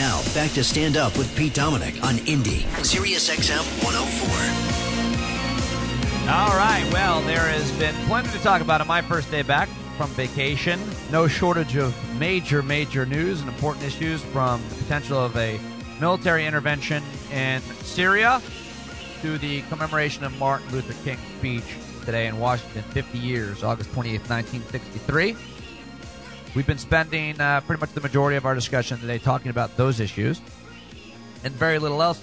Now, back to Stand Up with Pete Dominick on Indy, Sirius XM 104. All right, well, there has been plenty to talk about on my first day back from vacation. No shortage of major news and important issues, from the potential of a military intervention in Syria to the commemoration of Martin Luther King's speech today in Washington, 50 years, August 28th, 1963. We've been spending pretty much the majority of our discussion today talking about those issues and very little else.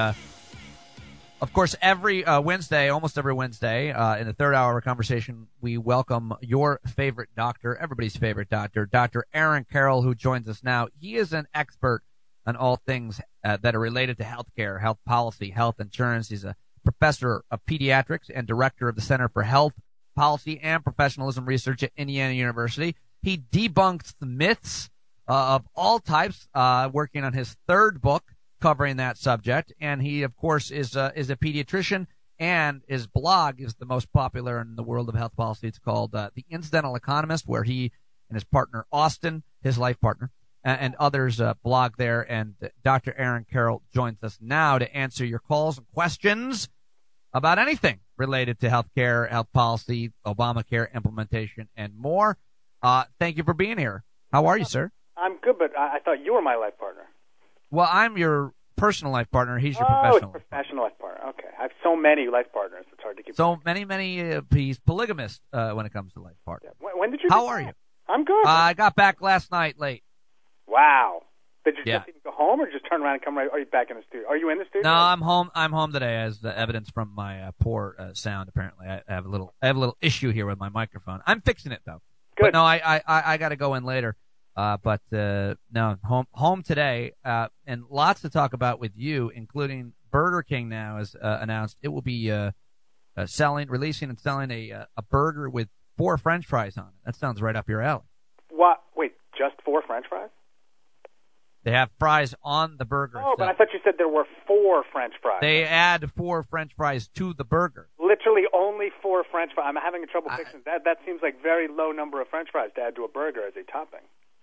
Of course, every Wednesday, almost every Wednesday, in the third hour of our conversation, we welcome your favorite doctor, everybody's favorite doctor, Dr. Aaron Carroll, who joins us now. He is an expert on all things that are related to healthcare, health policy, health insurance. He's a professor of pediatrics and director of the Center for Health Policy and Professionalism Research at Indiana University. He debunks the myths of all types, working on his third book covering that subject. And he, of course, is a pediatrician, and his blog is the most popular in the world of health policy. It's called The Incidental Economist, where he and his partner, Austin, his life partner, and others blog there. And Dr. Aaron Carroll joins us now to answer your calls and questions about anything related to healthcare, health policy, Obamacare implementation, and more. Thank you for being here. How are you, sir? I'm good, but I thought you were my life partner. Well, I'm your personal life partner. He's your professional. Oh, professional life partner. Okay. I have so many life partners, it's hard to keep so many. He's polygamist when it comes to life partner. Yeah. When did you How are you? I'm good. I got back last night late. Wow. Did you just even go home, or just turn around and come right? Are you back in the studio? Are you in the studio? No, I'm home. I'm home today, as the evidence from my poor sound. Apparently, I have a little issue here with my microphone. I'm fixing it though. Good. But no, I got to go in later. But no, home today, and lots to talk about with you, including Burger King now has announced it will be releasing and selling a burger with 4 French fries on it. That sounds right up your alley. What? Wait, just 4 French fries? They have fries on the burger. Oh, but I thought you said there were 4 French fries. They add 4 French fries to the burger. Literally only 4 French fries. I'm having trouble fixing that. That seems like very low number of French fries to add to a burger as a topping.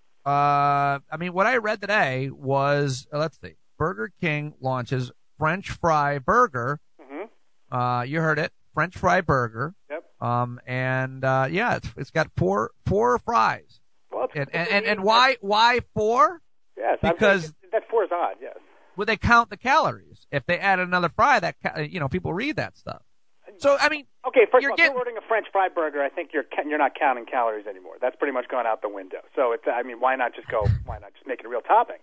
I mean, what I read today was, let's see, Burger King launches French fry burger. Mm-hmm. You heard it, French fry burger. Yep. It's got four fries. Well, and why 4? Yes, because that 4 is odd. Yes. Well, they count the calories. If they add another fry, people read that stuff. So I mean, okay. First of all, if you're ordering a French fry burger, I think you're not counting calories anymore. That's pretty much gone out the window. So why not just make it a real topping?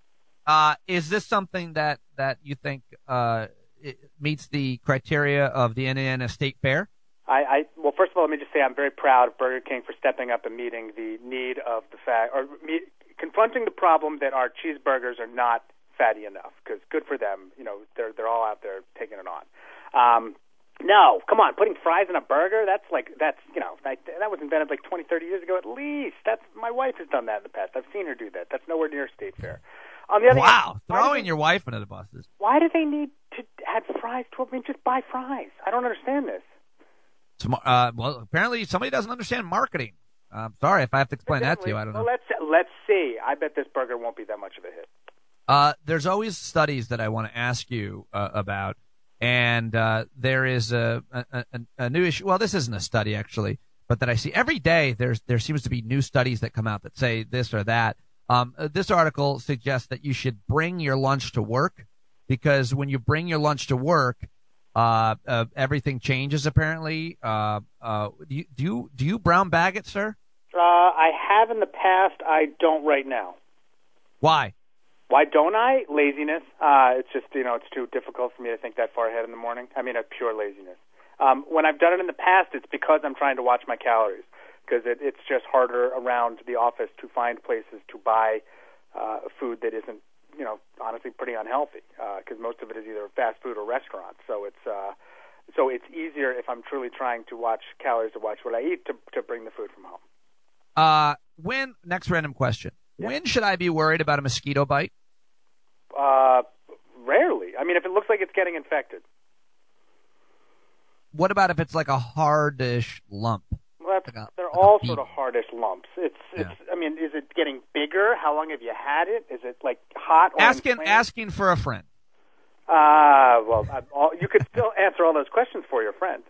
Is this something that you think it meets the criteria of the Indiana State Fair? Well, first of all, let me just say I'm very proud of Burger King for stepping up and meeting the need of confronting the problem that our cheeseburgers are not fatty enough. Because good for them, they're all out there taking it on. No, come on, putting fries in a burger, that was invented like 20, 30 years ago at least. My wife has done that in the past. I've seen her do that. That's nowhere near State Fair. On the other hand, throwing your wife under the buses. Why do they need to add fries to it? I mean, just buy fries. I don't understand this. Well, apparently somebody doesn't understand marketing. I'm sorry if I have to explain that to you. I don't know. Well, let's see. I bet this burger won't be that much of a hit. There's always studies that I want to ask you about. And there is a new issue. Well, this isn't a study, actually, but that I see every day. There seems to be new studies that come out that say this or that. This article suggests that you should bring your lunch to work, because when you bring your lunch to work, everything changes, apparently. Do you brown bag it, sir? I have in the past. I don't right now. Why? Why don't I? Laziness. It's just, it's too difficult for me to think that far ahead in the morning. I mean, a pure laziness. When I've done it in the past, it's because I'm trying to watch my calories, because it's just harder around the office to find places to buy food that isn't, honestly pretty unhealthy, because most of it is either fast food or restaurants. So it's easier if I'm truly trying to watch calories, to watch what I eat, to bring the food from home. Next random question. Yeah. When should I be worried about a mosquito bite? Rarely. I mean, if it looks like it's getting infected. What about if it's like a hardish lump? Well, they're all sort of hardish lumps. It's. I mean, is it getting bigger? How long have you had it? Is it like hot? Or asking for a friend. Well, you could still answer all those questions for your friend.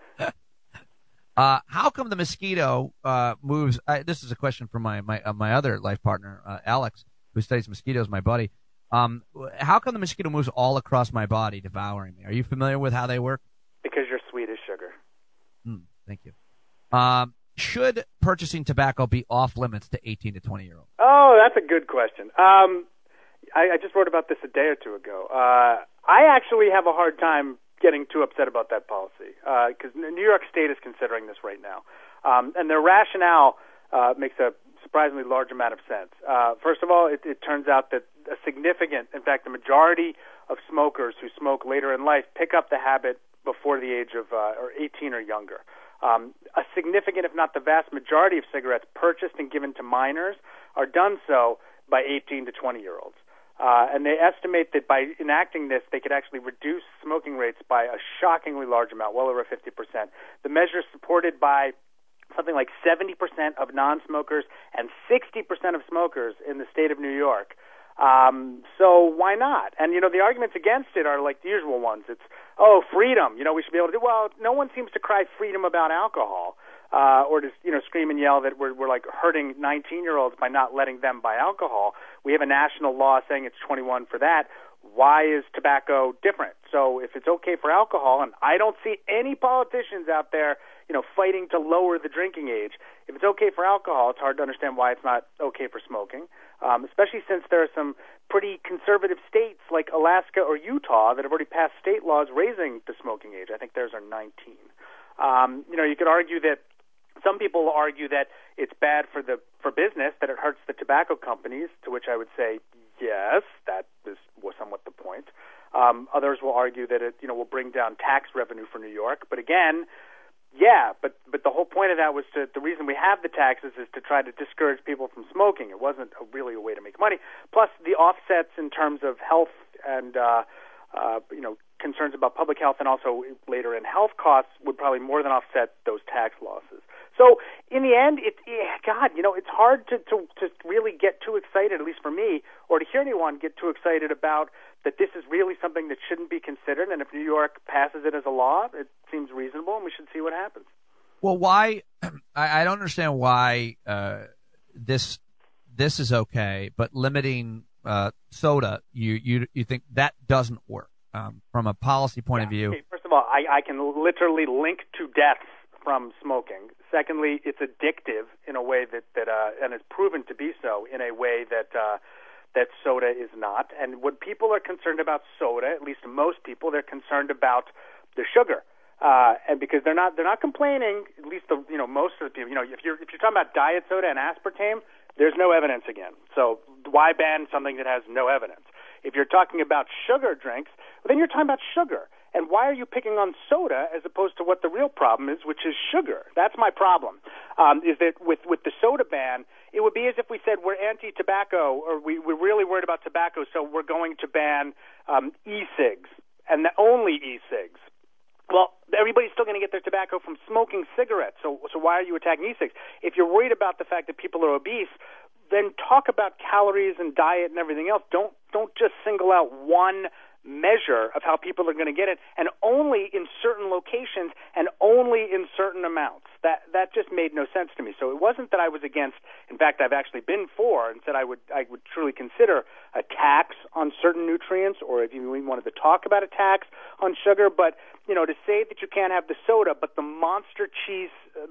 How come the mosquito moves? This is a question from my other life partner, Alex, who studies mosquitoes, my buddy. How come the mosquito moves all across my body, devouring me? Are you familiar with how they work? Because you're sweet as sugar. Thank you. Should purchasing tobacco be off limits to 18 to 20-year-olds? Oh, that's a good question. I just wrote about this a day or two ago. I actually have a hard time getting too upset about that policy because New York State is considering this right now. And their rationale makes a surprisingly large amount of sense. First of all, it turns out that a significant, in fact, the majority of smokers who smoke later in life pick up the habit before the age of 18 or younger. A significant, if not the vast majority of cigarettes purchased and given to minors are done so by 18 to 20-year-olds. And they estimate that by enacting this, they could actually reduce smoking rates by a shockingly large amount, well over 50%. The measure is supported by something like 70% of non-smokers and 60% of smokers in the state of New York. So why not? And, the arguments against it are like the usual ones. It's, freedom. We should be able to do. Well, no one seems to cry freedom about alcohol. Or just, scream and yell that we're like hurting 19-year-olds by not letting them buy alcohol. We have a national law saying it's 21 for that. Why is tobacco different? So if it's okay for alcohol, and I don't see any politicians out there, fighting to lower the drinking age. If it's okay for alcohol, it's hard to understand why it's not okay for smoking, especially since there are some pretty conservative states like Alaska or Utah that have already passed state laws raising the smoking age. I think theirs are 19. You could argue that some people argue that it's bad for business, that it hurts the tobacco companies, to which I would say, yes, that was somewhat the point. Others will argue that it, will bring down tax revenue for New York. But again, yeah, but the whole point of that was the reason we have the taxes is to try to discourage people from smoking. It wasn't really a way to make money. Plus, the offsets in terms of health and concerns about public health and also later in health costs would probably more than offset those tax losses. So in the end, it's hard to really get too excited, at least for me, or to hear anyone get too excited about that this is really something that shouldn't be considered. And if New York passes it as a law, it seems reasonable, and we should see what happens. Well, why? I don't understand why this is okay, but limiting soda, you think that doesn't work from a policy point of view? Okay, first of all, I can literally link to deaths from smoking. Secondly, it's addictive in a way that and is proven to be so in a way that soda is not. And when people are concerned about soda, at least most people, they're concerned about the sugar. And because they're not complaining, at least most of the people. If you're talking about diet soda and aspartame, there's no evidence again. So why ban something that has no evidence? If you're talking about sugar drinks, then you're talking about sugar. And why are you picking on soda as opposed to what the real problem is, which is sugar? That's my problem, is that with the soda ban, it would be as if we said we're anti-tobacco, or we're really worried about tobacco, so we're going to ban e-cigs, and only e-cigs. Well, everybody's still going to get their tobacco from smoking cigarettes, so why are you attacking e-cigs? If you're worried about the fact that people are obese, then talk about calories and diet and everything else. Don't just single out one measure of how people are going to get it, and only in certain locations and only in certain amounts. That just made no sense to me. So it wasn't that I was against. In fact, I've actually been for and said I would truly consider a tax on certain nutrients, or if you wanted to talk about a tax on sugar. But to say that you can't have the soda, but the monster piece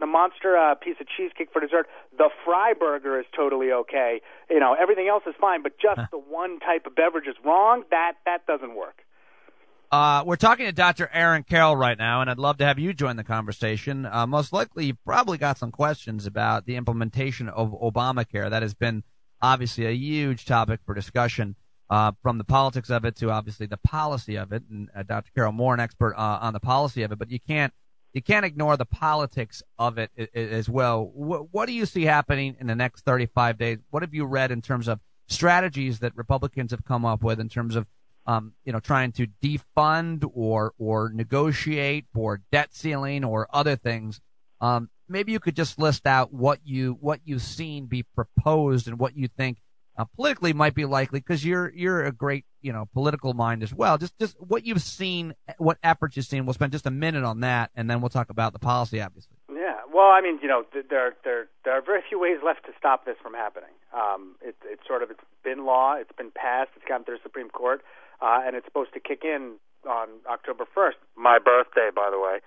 of cheesecake for dessert, the Freiburger is totally okay. Everything else is fine, but just the one type of beverage is wrong. That doesn't work. We're talking to Dr. Aaron Carroll right now, and I'd love to have you join the conversation. Most likely, you've probably got some questions about the implementation of Obamacare. That has been obviously a huge topic for discussion, from the politics of it to obviously the policy of it. And Dr. Carroll, more an expert on the policy of it, but you can't ignore the politics of it as well. What do you see happening in the next 35 days? What have you read in terms of strategies that Republicans have come up with in terms of trying to defund or negotiate for debt ceiling or other things? maybe you could just list out what you've seen be proposed and what you think politically might be likely, because you're a great political mind as well. Just what you've seen, what efforts you've seen. We'll spend just a minute on that, and then we'll talk about the policy, obviously. Yeah, well, I mean, there are very few ways left to stop this from happening. It's been law, it's been passed, it's gone through the Supreme Court, and it's supposed to kick in on October 1st, my birthday, by the way.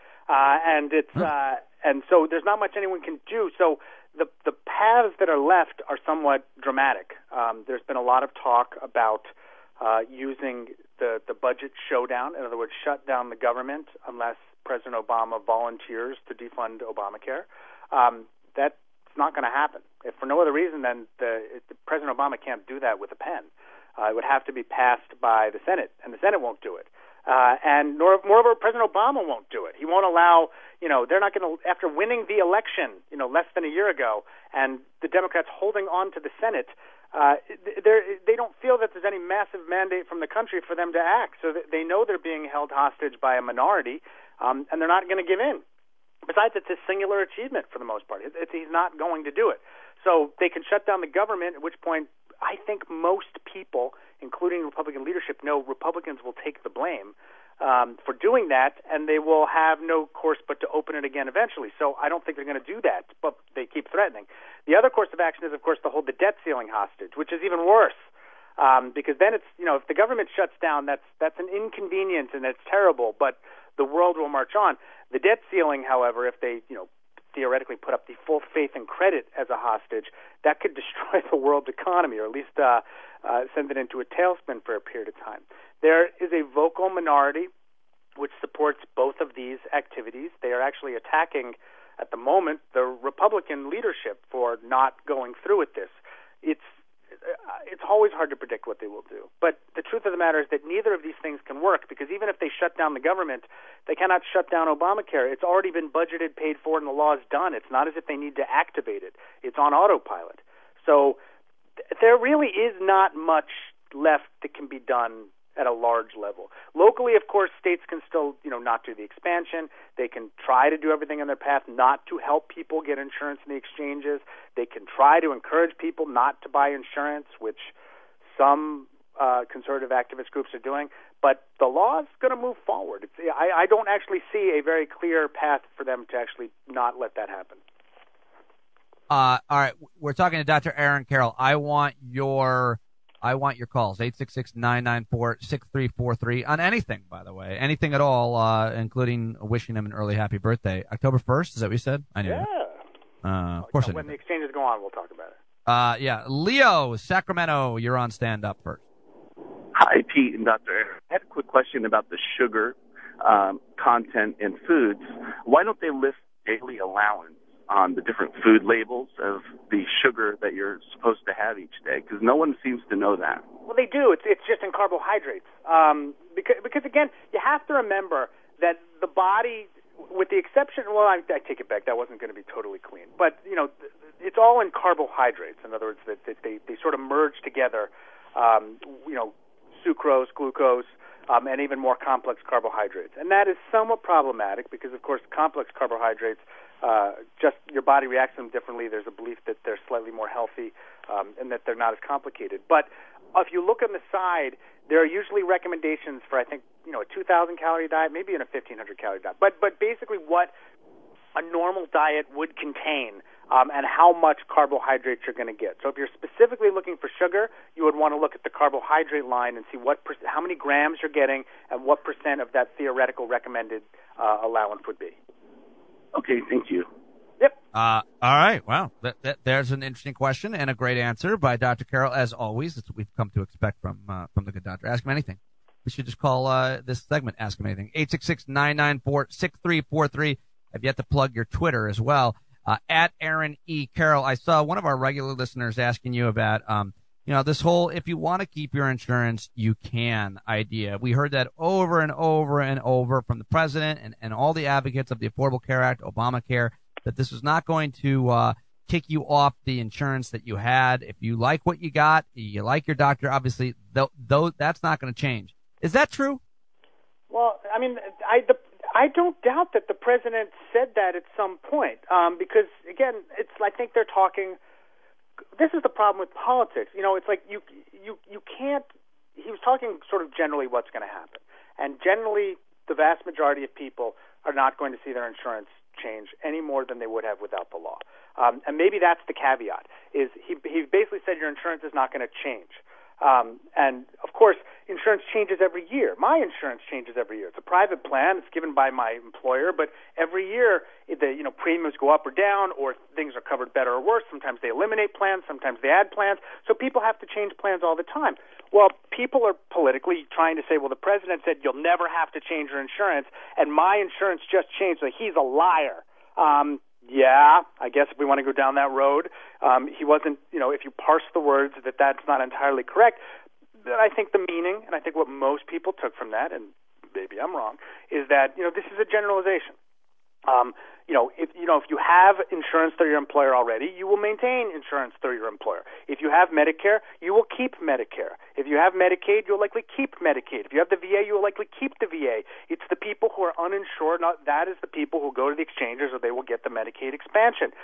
And so there's not much anyone can do. So the paths that are left are somewhat dramatic. There's been a lot of talk about using the budget showdown, in other words, shut down the government unless President Obama volunteers to defund Obamacare. That's not going to happen. If for no other reason, then President Obama can't do that with a pen. It would have to be passed by the Senate, and the Senate won't do it. And moreover, President Obama won't do it. He won't allow, they're not going to, after winning the election, less than a year ago, and the Democrats holding on to the Senate, they don't feel that there's any massive mandate from the country for them to act. So they know they're being held hostage by a minority, and they're not going to give in. Besides, it's a singular achievement for the most part. He's not going to do it. So they can shut down the government, at which point I think most people, including Republican leadership, know Republicans will take the blame for doing that, and they will have no course but to open it again eventually. So I don't think they're going to do that, but they keep threatening. The other course of action is, of course, to hold the debt ceiling hostage, which is even worse, because then it's, if the government shuts down, that's an inconvenience and it's terrible, but the world will march on. The debt ceiling, however, if they, theoretically put up the full faith and credit as a hostage, that could destroy the world's economy, or at least send it into a tailspin for a period of time. There is a vocal minority which supports both of these activities. They are actually attacking, at the moment, the Republican leadership for not going through with this. It's always hard to predict what they will do. But the truth of the matter is that neither of these things can work, because even if they shut down the government, they cannot shut down Obamacare. It's already been budgeted, paid for, and the law is done. It's not as if they need to activate it. It's on autopilot. So there really is not much left that can be done at a large level. Locally, of course, states can still, not do the expansion. They can try to do everything in their path not to help people get insurance in the exchanges. They can try to encourage people not to buy insurance, which some conservative activist groups are doing. But the law is going to move forward. I don't actually see a very clear path for them to actually not let that happen. All right, we're talking to Dr. Aaron Carroll. I want your calls, 866-994-6343, on anything, by the way, anything at all, including wishing him an early happy birthday. October 1st, is that what you said? I knew that. Of course I knew when that. the exchanges go on, we'll talk about it. Yeah. Leo, Sacramento, you're on Stand Up first. Hi, Pete and Dr. Aaron. I had a quick question about the sugar content in foods. Why don't they list daily allowance on the different food labels of the sugar that you're supposed to have each day? Because no one seems to know that. Well, they do. It's just in carbohydrates. Because again, you have to remember that the body, with the exception, well, I take it back. That wasn't going to be totally clean. But, it's all in carbohydrates. In other words, that they sort of merge together, sucrose, glucose, and even more complex carbohydrates. And that is somewhat problematic because, of course, complex carbohydrates, just your body reacts to them differently. There's a belief that they're slightly more healthy and that they're not as complicated. But if you look on the side, there are usually recommendations for, I think, a 2,000-calorie diet, maybe even a 1,500-calorie diet. But basically what a normal diet would contain and how much carbohydrates you're going to get. So if you're specifically looking for sugar, you would want to look at the carbohydrate line and see how many grams you're getting and what percent of that theoretical recommended allowance would be. Okay, thank you. Yep. All right. Wow. There's an interesting question and a great answer by Dr. Carroll, as always. That's what we've come to expect from the good doctor. Ask him anything. We should just call this segment Ask Him Anything. 866-994-6343. I've yet to plug your Twitter as well. At Aaron E. Carroll. I saw one of our regular listeners asking you about, this whole if you want to keep your insurance, you can idea. We heard that over and over and over from the president and all the advocates of the Affordable Care Act, Obamacare, that this is not going to kick you off the insurance that you had. If you like what you got, you like your doctor, obviously, though that's not going to change. Is that true? Well, I mean, I don't doubt that the president said that at some point, because again, I think they're talking. This is the problem with politics. It's like you can't. He was talking sort of generally what's going to happen, and generally the vast majority of people are not going to see their insurance change any more than they would have without the law. And maybe that's the caveat. Is he basically said your insurance is not going to change. And of course, insurance changes every year. My insurance changes every year. It's a private plan. It's given by my employer, but every year the premiums go up or down, or things are covered better or worse. Sometimes they eliminate plans. Sometimes they add plans. So people have to change plans all the time. Well, people are politically trying to say, well, the president said you'll never have to change your insurance, and my insurance just changed, so he's a liar. Yeah, I guess if we want to go down that road, he wasn't, if you parse the words, that's not entirely correct. But I think the meaning, and I think what most people took from that, and maybe I'm wrong, is that, this is a generalization. If you have insurance through your employer already, you will maintain insurance through your employer. If you have Medicare, you will keep Medicare. If you have Medicaid, you'll likely keep Medicaid. If you have the VA, you will likely keep the VA. It's the people who are uninsured, that is the people who go to the exchanges, or they will get the Medicaid expansion.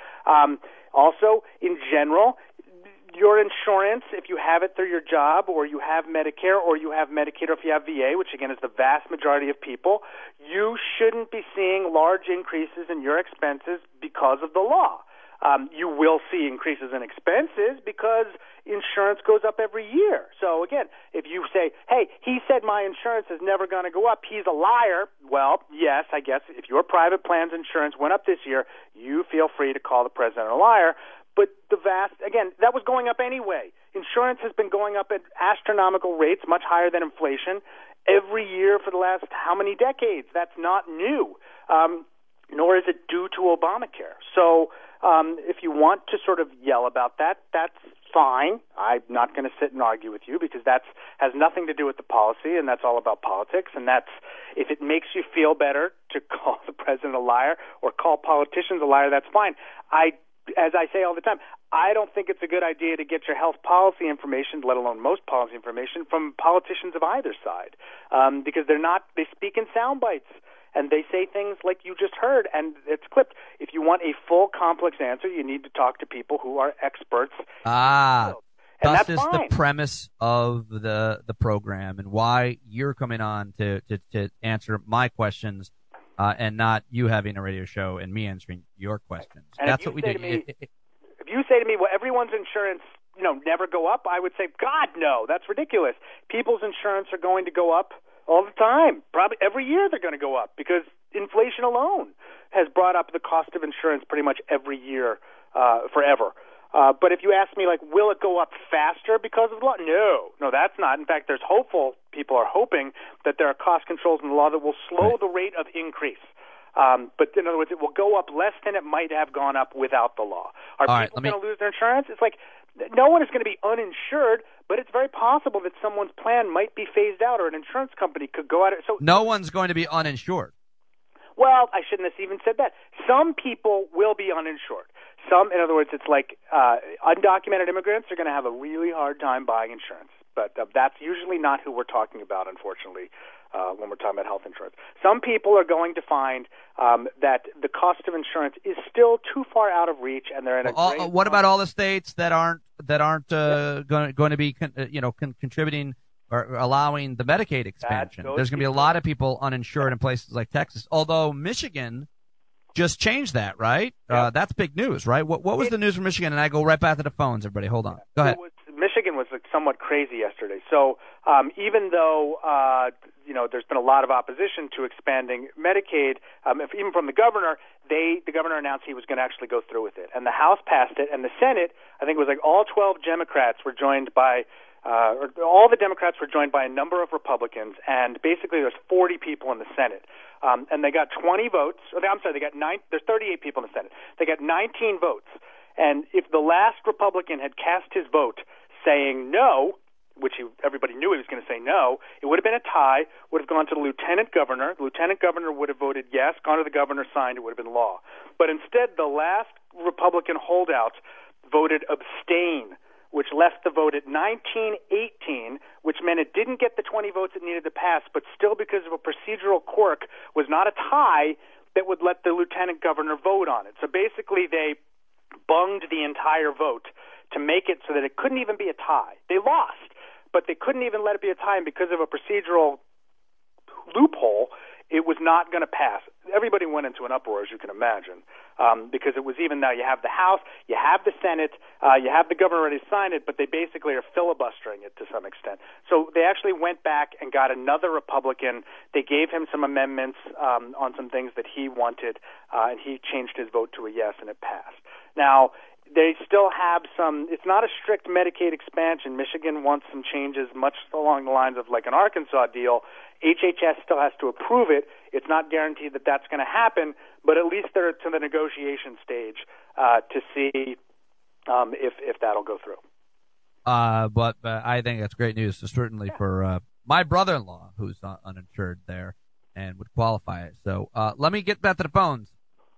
Also, in general, your insurance, if you have it through your job, or you have Medicare, or you have Medicaid, or if you have VA, which again is the vast majority of people, you shouldn't be seeing large increases in your expenses because of the law. You will see increases in expenses because insurance goes up every year. So again, if you say, hey, he said my insurance is never going to go up, he's a liar, well, yes, I guess if your private plan's insurance went up this year, you feel free to call the president a liar. But that was going up anyway. Insurance has been going up at astronomical rates, much higher than inflation, every year for the last how many decades? That's not new, nor is it due to Obamacare. So if you want to sort of yell about that, that's fine. I'm not going to sit and argue with you, because that has nothing to do with the policy, and that's all about politics. And if it makes you feel better to call the president a liar or call politicians a liar, that's fine. As I say all the time, I don't think it's a good idea to get your health policy information, let alone most policy information, from politicians of either side, because they speak in sound bites, and they say things like you just heard, and it's clipped. If you want a full, complex answer, you need to talk to people who are experts. And thus that's is fine. the premise of the program, and why you're coming on to answer my questions. And not you having a radio show and me answering your questions. And that's what we do. If you say to me, well, everyone's insurance, never go up, I would say, God, no, that's ridiculous. People's insurance are going to go up all the time. Probably every year they're going to go up, because inflation alone has brought up the cost of insurance pretty much every year forever. But if you ask me, will it go up faster because of the law? No, that's not. In fact, people are hoping that there are cost controls in the law that will slow the rate of increase. But in other words, it will go up less than it might have gone up without the law. Are people going to lose their insurance? It's like no one is going to be uninsured, but it's very possible that someone's plan might be phased out, or an insurance company could go out. So no one's going to be uninsured. Well, I shouldn't have even said that. Some people will be uninsured. In other words, it's like undocumented immigrants are going to have a really hard time buying insurance. But that's usually not who we're talking about, unfortunately, when we're talking about health insurance. Some people are going to find that the cost of insurance is still too far out of reach, and they're in a what about all the states that aren't going to be contributing or allowing the Medicaid expansion? There's going to be a lot of people uninsured in places like Texas, although Michigan just changed that, right? Yeah. That's big news, right? What was the news from Michigan? And I go right back to the phones, everybody. Hold on. Go ahead. Michigan was somewhat crazy yesterday. So even though there's been a lot of opposition to expanding Medicaid, even from the governor, the governor announced he was going to actually go through with it. And the House passed it, and the Senate, I think it was all 12 Democrats were joined by all the Democrats were joined by a number of Republicans, and basically there's 40 people in the Senate. And they got 20 votes. There's 38 people in the Senate. They got 19 votes. And if the last Republican had cast his vote saying no, which everybody knew he was going to say no, it would have been a tie, would have gone to the lieutenant governor. The lieutenant governor would have voted yes, gone to the governor, signed, it would have been law. But instead, the last Republican holdout voted abstain, which left the vote at 19-18, which meant it didn't get the 20 votes it needed to pass, but still because of a procedural quirk was not a tie that would let the lieutenant governor vote on it. So basically they bunged the entire vote to make it so that it couldn't even be a tie. They lost, but they couldn't even let it be a tie, and because of a procedural loophole, it was not going to pass. Everybody went into an uproar, as you can imagine, because it was even now you have the House, you have the Senate, you have the governor already signed it, but they basically are filibustering it to some extent. So they actually went back and got another Republican. They gave him some amendments on some things that he wanted, and he changed his vote to a yes, and it passed. Now, they still have some, it's not a strict Medicaid expansion. Michigan wants some changes much along the lines of like an Arkansas deal. HHS still has to approve it. It's not guaranteed that that's going to happen, but at least they're to the negotiation stage to see if that'll go through. But I think that's great news, certainly for my brother-in-law, who's uninsured there and would qualify. So let me get back to the phones.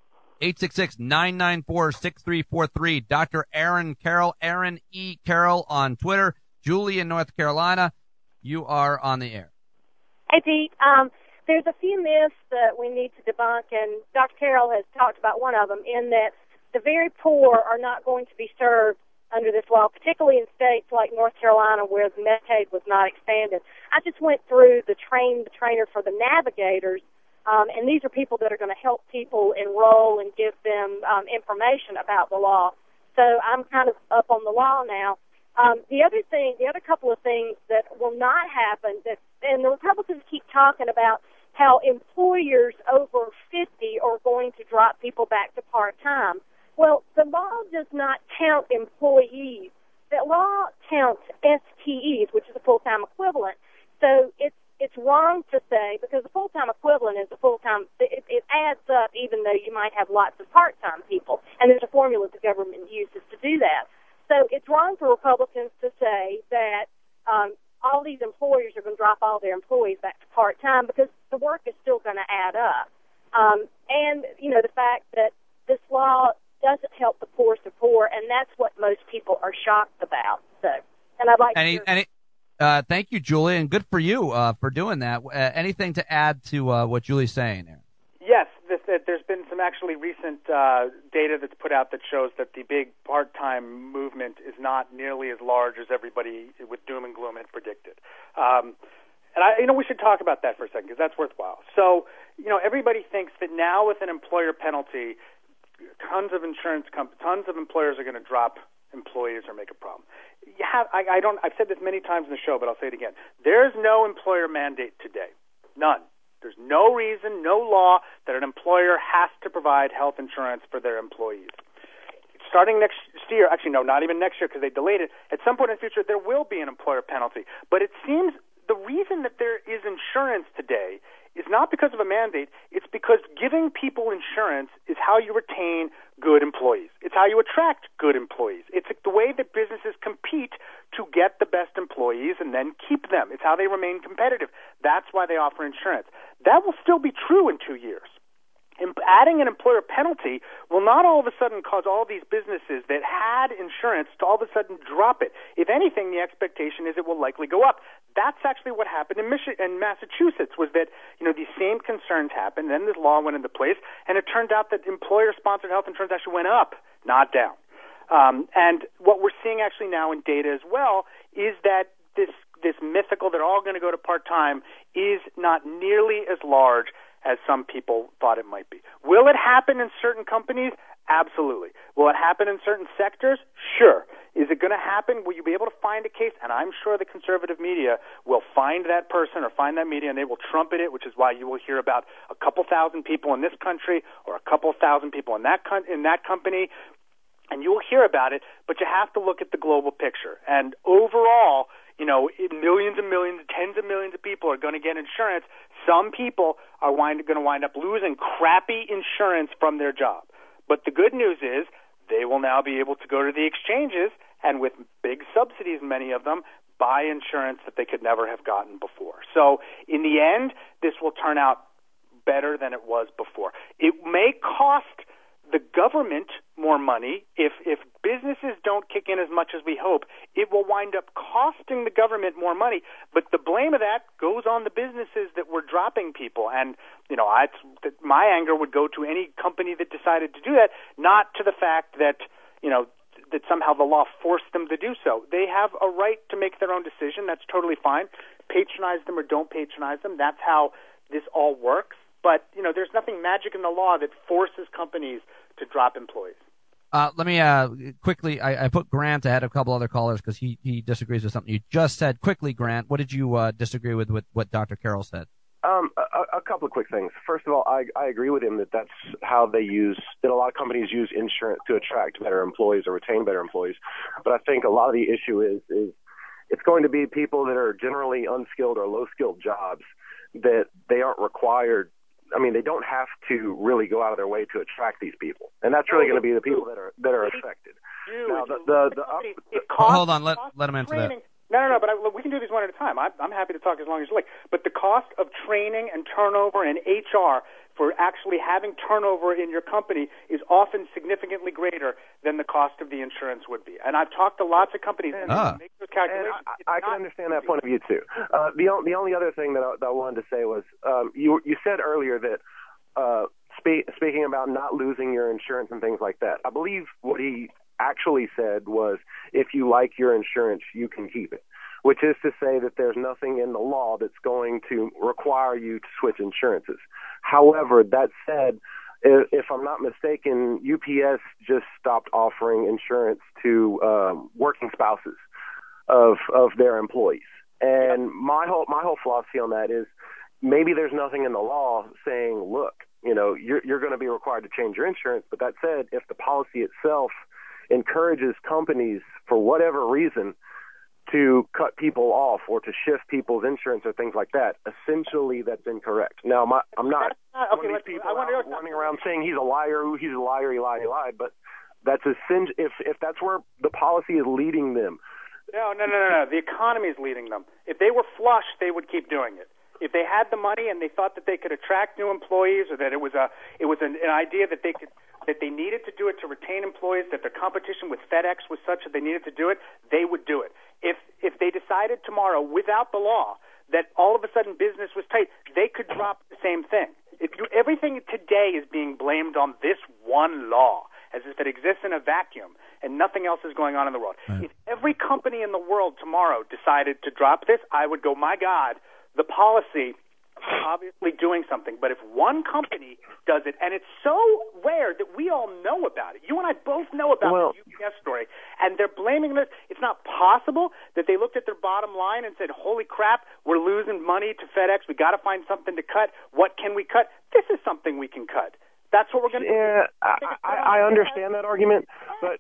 866-994-6343. Dr. Aaron Carroll, Aaron E. Carroll on Twitter. Julie in North Carolina, you are on the air. Hey, Pete. There's a few myths that we need to debunk, and Dr. Carroll has talked about one of them, in that the very poor are not going to be served under this law, particularly in states like North Carolina where the Medicaid was not expanded. I just went through the trainer for the navigators, and these are people that are going to help people enroll and give them information about the law. So I'm kind of up on the law now. The other couple of things that will not happen, and the Republicans keep talking about how employers over 50 are going to drop people back to part-time. Well, the law does not count employees. The law counts FTEs, which is a full-time equivalent. So it's wrong to say, because the full-time equivalent is a full-time, it adds up even though you might have lots of part-time people. And there's a formula the government uses to do that. So it's wrong for Republicans to say that all these employers are going to drop all their employees back to part-time, because the work is still going to add up. And, the fact that this law doesn't help the poorest of poor, and that's what most people are shocked about. So, and I'd like to... Thank you, Julie, and good for you for doing that. Anything to add to what Julie's saying there? Yes, there's been some actually recent data that's put out that shows that the big part-time movement is not nearly as large as everybody with doom and gloom had predicted. And we should talk about that for a second, because that's worthwhile. So, everybody thinks that now with an employer penalty, tons of employers are going to drop employees or make a problem. I've said this many times in the show, but I'll say it again. There's no employer mandate today. None. There's no reason, no law that an employer has to provide health insurance for their employees. Starting next year, actually, no, not even next year, because they delayed it. At some point in the future, there will be an employer penalty. But it seems the reason that there is insurance today is not because of a mandate. It's because giving people insurance is how you retain good employees. It's how you attract good employees. It's the way that businesses compete to get the best employees and then keep them. It's how they remain competitive. That's why they offer insurance. That will still be true in 2 years. Adding an employer penalty will not all of a sudden cause all these businesses that had insurance to all of a sudden drop it. If anything, the expectation is it will likely go up. That's actually what happened in Massachusetts, was that, these same concerns happened, then this law went into place, and it turned out that employer-sponsored health insurance actually went up, not down. And what we're seeing actually now in data as well is that this mythical, they're all going to go to part-time, is not nearly as large as some people thought it might be. Will it happen in certain companies? Absolutely. Will it happen in certain sectors? Sure. Is it going to happen? Will you be able to find a case? And I'm sure the conservative media will find that person or find that media, and they will trumpet it, which is why you will hear about a couple thousand people in this country or a couple thousand people in that company, and you will hear about it, but you have to look at the global picture. And overall, millions and millions, tens of millions of people are going to get insurance. Some people are going to wind up losing crappy insurance from their job. But the good news is they will now be able to go to the exchanges and, with big subsidies, many of them, buy insurance that they could never have gotten before. So in the end, this will turn out better than it was before. It may cost the government more money. If businesses don't kick in as much as we hope, it will wind up costing the government more money. But the blame of that goes on the businesses that were dropping people. And, my anger would go to any company that decided to do that, not to the fact that, that somehow the law forced them to do so. They have a right to make their own decision. That's totally fine. Patronize them or don't patronize them. That's how this all works. But, there's nothing magic in the law that forces companies to drop employees. Let me quickly, I put Grant ahead of a couple other callers because he disagrees with something you just said. Quickly, Grant, what did you disagree with what Dr. Carroll said? A couple of quick things. First of all, I agree with him that that's how that a lot of companies use insurance to attract better employees or retain better employees. But I think a lot of the issue is it's going to be people that are generally unskilled or low-skilled jobs that they aren't required. I mean, they don't have to really go out of their way to attract these people, and that's really going to be the people that are affected. Now, hold on, let him answer that. No, but we can do these one at a time. I'm happy to talk as long as you like. But the cost of training and turnover and HR for actually having turnover in your company is often significantly greater than the cost of the insurance would be. And I've talked to lots of companies and make those calculations. I can understand that point of view too. The only other thing that I wanted to say was you said earlier that speaking about not losing your insurance and things like that. I believe what he actually said was, if you like your insurance, you can keep it, which is to say that there's nothing in the law that's going to require you to switch insurances. However, that said, if I'm not mistaken, UPS just stopped offering insurance to working spouses of their employees. And my whole philosophy on that is, maybe there's nothing in the law saying, look, you're going to be required to change your insurance. But that said, if the policy itself encourages companies, for whatever reason, to cut people off or to shift people's insurance or things like that, essentially that's incorrect. Now, I'm not one of these people running around saying he's a liar, he lied, but that's if that's where the policy is leading them. No. The economy is leading them. If they were flush, they would keep doing it. If they had the money and they thought that they could attract new employees, or that it was an idea that they needed to do it to retain employees, that their competition with FedEx was such that they needed to do it, they would do it. If they decided tomorrow, without the law, that all of a sudden business was tight, they could drop the same thing. Everything today is being blamed on this one law, as if it exists in a vacuum and nothing else is going on in the world. Right. If every company in the world tomorrow decided to drop this, I would go, my God, the policy obviously doing something. But if one company does it, and it's so rare that we all know about it. You and I both know about the UPS story, and they're blaming this. It's not possible that they looked at their bottom line and said, holy crap, we're losing money to FedEx. We got to find something to cut. What can we cut? This is something we can cut. That's what we're going to do. Yeah, I understand that argument, but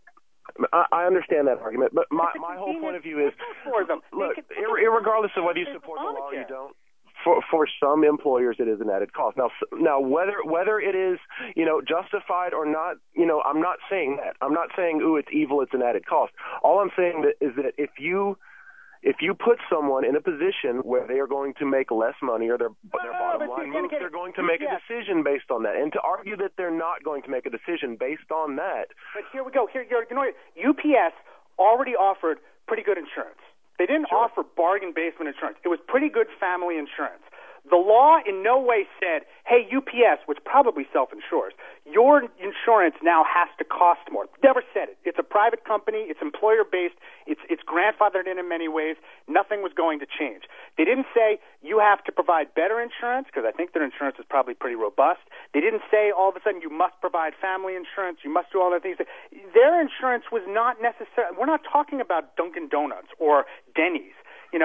I understand that argument, but my whole point of view is, look, regardless of whether you support the law or you don't, for some employers it is an added cost. Now whether it is justified or not, I'm not saying that. I'm not saying it's evil, it's an added cost. All I'm saying is that if you put someone in a position where they are going to make less money or their bottom line moves, they're going to make a decision based on that. And to argue that they're not going to make a decision based on that. But here we go. UPS already offered pretty good insurance. They didn't offer bargain basement insurance. It was pretty good family insurance. The law in no way said, hey, UPS, which probably self-insures, your insurance now has to cost more. Never said it. It's a private company. It's employer-based. It's grandfathered in many ways. Nothing was going to change. They didn't say you have to provide better insurance, because I think their insurance is probably pretty robust. They didn't say all of a sudden you must provide family insurance, you must do all the things. Their insurance was not necessary. We're not talking about Dunkin' Donuts or Denny's.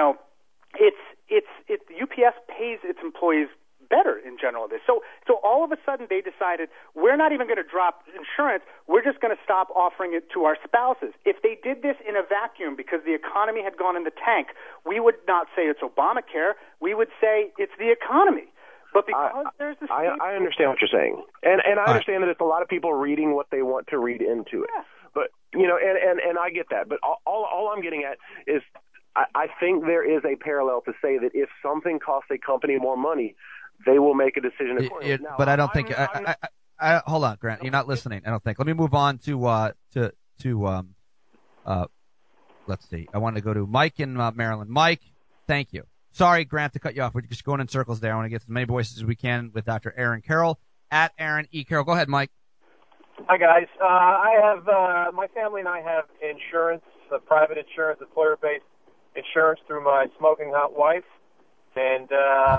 UPS pays its employees better in general. So all of a sudden they decided, we're not even going to drop insurance, we're just going to stop offering it to our spouses. If they did this in a vacuum because the economy had gone in the tank, we would not say it's Obamacare, we would say it's the economy. But because there's this... I understand what you're saying. And I understand that it's a lot of people reading what they want to read into it. Yeah. But, and I get that. But all I'm getting at is, I think there is a parallel to say that if something costs a company more money, they will make a decision accordingly. But I don't think hold on, Grant. You're not listening, I don't think. Let me move on to let's see. I want to go to Mike in Maryland. Mike, thank you. Sorry, Grant, to cut you off. We're just going in circles there. I want to get as many voices as we can with Dr. Aaron Carroll at Aaron E. Carroll. Go ahead, Mike. Hi, guys. I have my family and I have insurance, private insurance, employer-based insurance through my smoking hot wife. And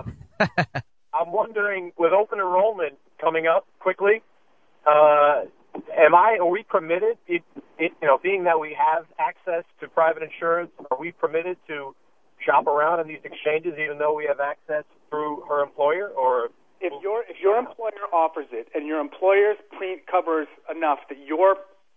I'm wondering, with open enrollment coming up quickly, are we permitted, being that we have access to private insurance, are we permitted to shop around in these exchanges even though we have access through her employer? Or if your employer offers it and your employer's covers enough that your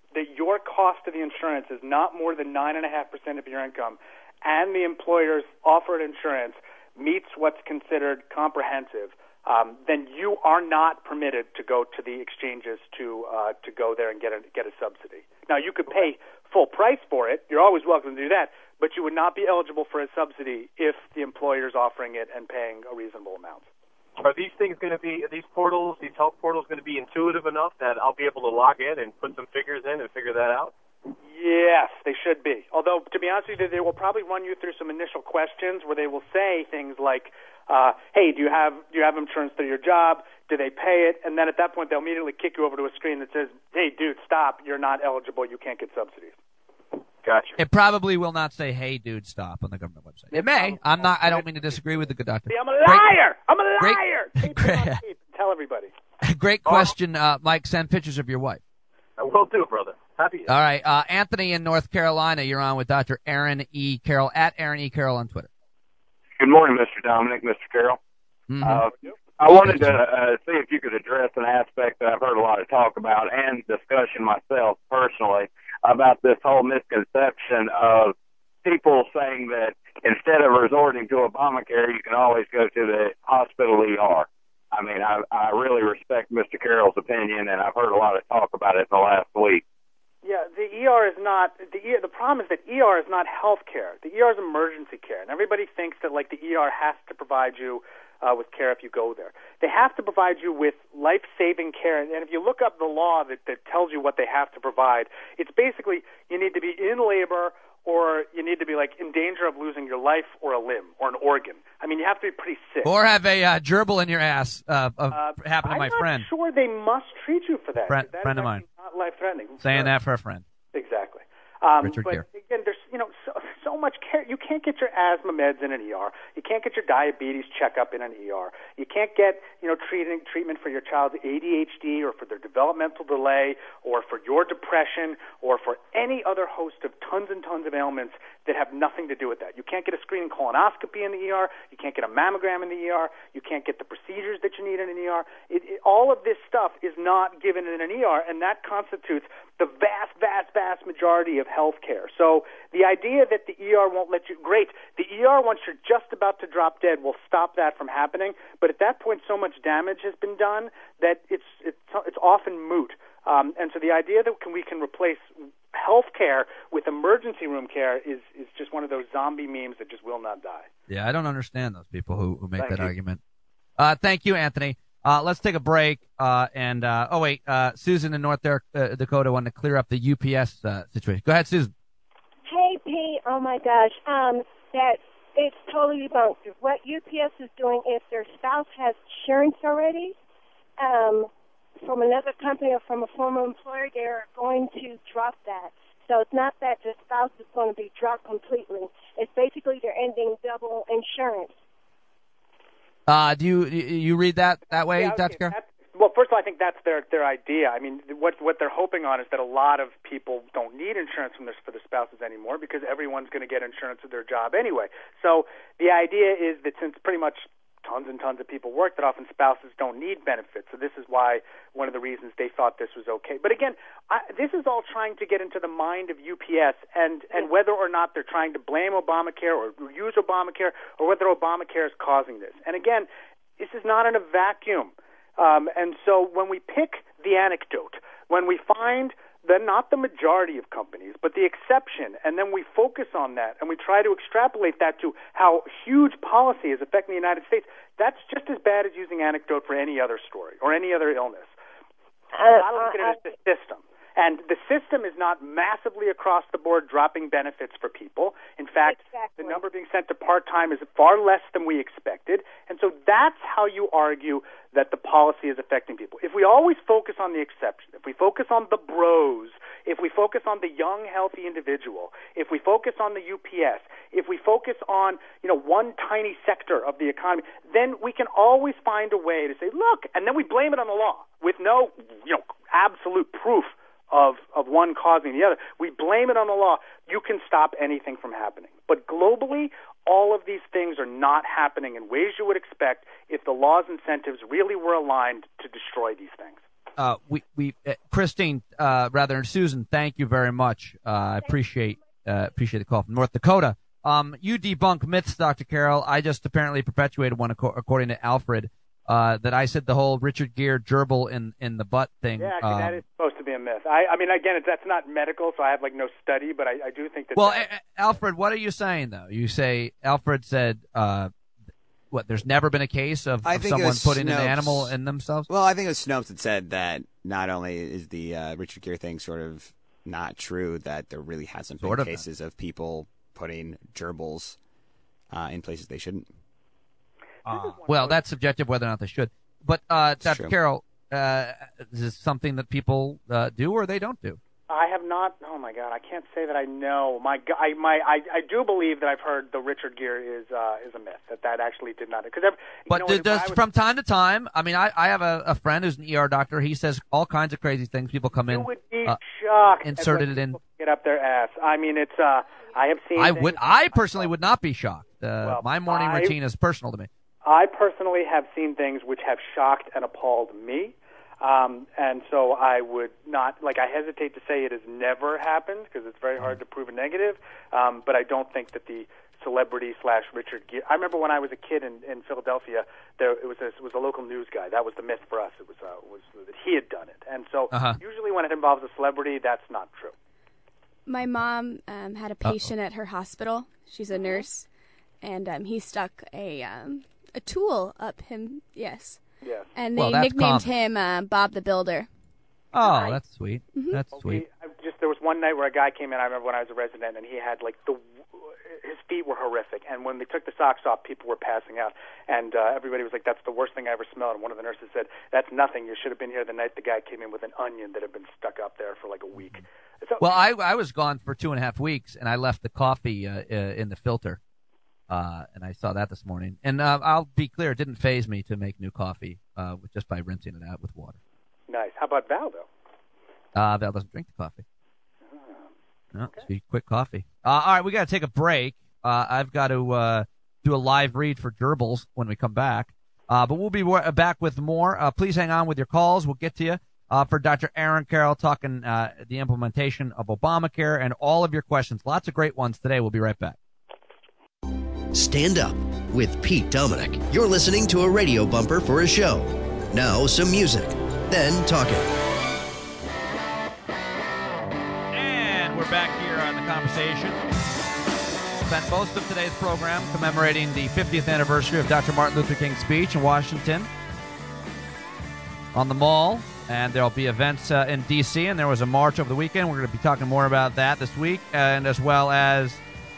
cost of the insurance is not more than 9.5% of your income, and the employer's offered insurance meets what's considered comprehensive, then you are not permitted to go to the exchanges to go there and get a subsidy. Now, you could pay full price for it. You're always welcome to do that, but you would not be eligible for a subsidy if the employer's offering it and paying a reasonable amount. Are these things going to be, these health portals going to be intuitive enough that I'll be able to log in and put some figures in and figure that out? Yes, they should be. Although, to be honest with you, they will probably run you through some initial questions where they will say things like, hey, do you have insurance through your job? Do they pay it? And then at that point, they'll immediately kick you over to a screen that says, hey, dude, stop. You're not eligible. You can't get subsidies. Gotcha. It probably will not say, hey, dude, stop on the government website. It may. I don't mean to disagree with the good doctor. See, I'm a liar. I'm a liar. Tell everybody. Great question, Mike. Send pictures of your wife. I will do, brother. Happy. All right. Anthony in North Carolina, you're on with Dr. Aaron E. Carroll at Aaron E. Carroll on Twitter. Good morning, Mr. Dominic, Mr. Carroll. Mm-hmm. I wanted to see if you could address an aspect that I've heard a lot of talk about and discussion myself personally about this whole misconception of people saying that instead of resorting to Obamacare, you can always go to the hospital ER. I mean, I really respect Mr. Carroll's opinion, and I've heard a lot of talk about it in the last week. Yeah, the ER is not the problem is that ER is not health care. The ER is emergency care, and everybody thinks that like the ER has to provide you with care if you go there. They have to provide you with life-saving care, and if you look up the law that tells you what they have to provide, it's basically you need to be in labor or you need to be like in danger of losing your life or a limb or an organ. I mean, you have to be pretty sick. Or have a gerbil in your ass. Happened to my friend. I'm not sure they must treat you for that. Friend of mine. Not life-threatening. Saying that for a friend. Exactly. Richard but Gere. again, there's so much care. You can't get your asthma meds in an ER. You can't get your diabetes checkup in an ER. You can't get treatment for your child's ADHD or for their developmental delay or for your depression or for any other host of tons and tons of ailments that have nothing to do with that. You can't get a screening colonoscopy in the ER. You can't get a mammogram in the ER. You can't get the procedures that you need in an ER. All of this stuff is not given in an ER, and that constitutes the vast, vast, vast majority of health care. So the idea that the ER won't let you, great, the ER, once you're just about to drop dead, will stop that from happening. But at that point, so much damage has been done that it's often moot. And so the idea that we can replace health care with emergency room care is just one of those zombie memes that just will not die. Yeah, I don't understand those people who make that argument. Thank you, Anthony. Let's take a break. Susan in North Dakota wanted to clear up the UPS situation. Go ahead, Susan. Hey, Pete. Oh, my gosh. That it's totally debunked. What UPS is doing, if their spouse has insurance already from another company or from a former employer, they're going to drop that. So it's not that the spouse is going to be dropped completely. It's basically they're ending double insurance. Do you read that way, Dr. Carroll? Well, first of all, I think that's their idea. I mean, what they're hoping on is that a lot of people don't need insurance for their spouses anymore because everyone's going to get insurance with their job anyway. So the idea is that since pretty much tons and tons of people work, that often spouses don't need benefits. So this is why one of the reasons they thought this was okay. But again, this is all trying to get into the mind of UPS and whether or not they're trying to blame Obamacare or use Obamacare or whether Obamacare is causing this. And again, this is not in a vacuum. And so when we pick the anecdote, when we find that not the majority of companies, but the exception, and then we focus on that and we try to extrapolate that to how huge policy is affecting the United States, that's just as bad as using anecdote for any other story or any other illness. I look at it as the system. And the system is not massively across the board dropping benefits for people. In fact, the number being sent to part-time is far less than we expected. And so that's how you argue that the policy is affecting people. If we always focus on the exception, if we focus on the bros, if we focus on the young, healthy individual, if we focus on the UPS, if we focus on, one tiny sector of the economy, then we can always find a way to say, look, and then we blame it on the law with no, absolute proof of one causing the other. We blame it on the law. You can stop anything from happening. But globally, all of these things are not happening in ways you would expect if the law's incentives really were aligned to destroy these things. Christine, Susan, thank you very much. I appreciate the call from North Dakota. You debunk myths, Dr. Carroll. I just apparently perpetuated one according to Alfred. That I said the whole Richard Gere gerbil in the butt thing. Yeah, actually, that is supposed to be a myth. I mean, again, that's not medical, so I have no study, but I do think that. Well, Alfred, what are you saying though? You say Alfred said there's never been a case of someone putting an animal in themselves? Well, I think it was Snopes that said that not only is the Richard Gere thing sort of not true, that there really hasn't been cases of people putting gerbils in places they shouldn't. Well, that's subjective whether or not they should. But, Dr. Carroll, is this something that people do or they don't do? I have not. Oh, my God. I can't say that I know. I do believe that I've heard the Richard Gere is a myth, that actually did not. From time to time, I mean, I have a friend who's an ER doctor. He says all kinds of crazy things. People come in. You would be shocked. Inserted it in. Get up their ass. I mean, it's, I have seen. I personally would not be shocked. My morning routine is personal to me. I personally have seen things which have shocked and appalled me, and so I would not, I hesitate to say it has never happened because it's very hard to prove a negative, but I don't think that the celebrity / Richard Gere. I remember when I was a kid in Philadelphia, it was a local news guy. That was the myth for us. It was that he had done it, and so usually when it involves a celebrity, that's not true. My mom had a patient at her hospital. She's a nurse, and he stuck a tool up him, yes. And they nicknamed him Bob the Builder. Oh, that's sweet. Mm-hmm. That's sweet. There was one night where a guy came in, I remember when I was a resident, and he had his feet were horrific. And when they took the socks off, people were passing out. And everybody was like, that's the worst thing I ever smelled. And one of the nurses said, that's nothing. You should have been here the night the guy came in with an onion that had been stuck up there for a week. So, well, I was gone for 2.5 weeks, and I left the coffee in the filter. And I saw that this morning. And I'll be clear, it didn't faze me to make new coffee just by rinsing it out with water. Nice. How about Val, though? Val doesn't drink the coffee. No, okay. Quick coffee. All right, we got to take a break. I've got to do a live read for gerbils when we come back. But we'll be back with more. Please hang on with your calls. We'll get to you. For Dr. Aaron Carroll talking the implementation of Obamacare and all of your questions. Lots of great ones today. We'll be right back. Stand Up with Pete Dominick. You're listening to a radio bumper for a show. Now some music, then talking. And we're back here on The Conversation. Spent most of today's program commemorating the 50th anniversary of Dr. Martin Luther King's speech in Washington on the Mall. And there'll be events in D.C., and there was a march over the weekend. We're going to be talking more about that this week, and as well as